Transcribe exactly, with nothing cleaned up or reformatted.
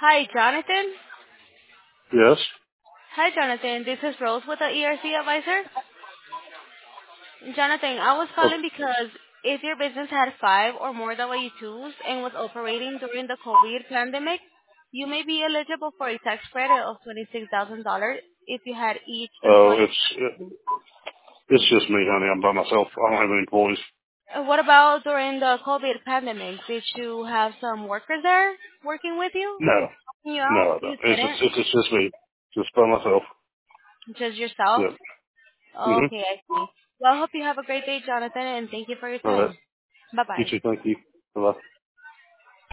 Hi, Jonathan. Yes. Hi, Jonathan. This is Rose with the E R C advisor. Jonathan, I was Oh, calling because if your business had five or more W twos and was operating during the COVID pandemic, you may be eligible for a tax credit of twenty-six thousand dollars if you had each oh, employee. it's it, it's just me, honey. I'm by myself. I don't have any employees. Uh, What about during the COVID pandemic? Did you have some workers there working with you, No, helping you no, out? I You don't. It's just didn't? it's, it's just me, just by myself. Just yourself? Yeah. Mhm. Okay, I see. Well, I hope you have a great day, Jonathan, and thank you for your All right. time. You Bye-bye. too. Thank you. Bye.